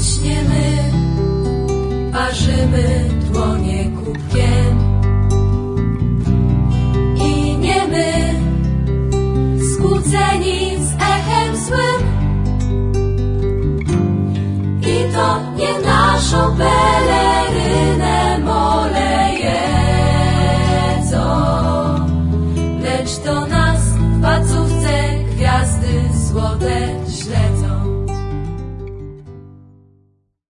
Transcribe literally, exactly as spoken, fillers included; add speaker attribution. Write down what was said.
Speaker 1: śniemy, parzymy dłonie kubkiem i nie my, skłóceni z echem złym. I to nie naszą pelerynę molejedzą, lecz to nas w pacówce gwiazdy złote śledzą.